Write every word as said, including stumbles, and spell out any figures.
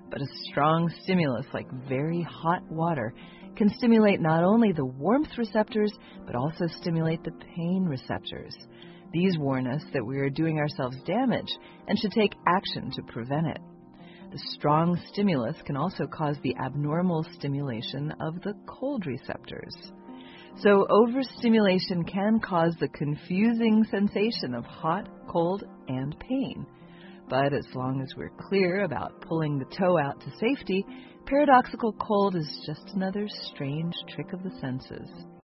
But a strong stimulus like very hot water can stimulate not only the warmth receptors, but also stimulate the pain receptors. These warn us that we are doing ourselves damage and should take action to prevent it. The strong stimulus can also cause the abnormal stimulation of the cold receptors. So overstimulation can cause the confusing sensation of hot, cold, and pain. But as long as we're clear about pulling the toe out to safety, paradoxical cold is just another strange trick of the senses.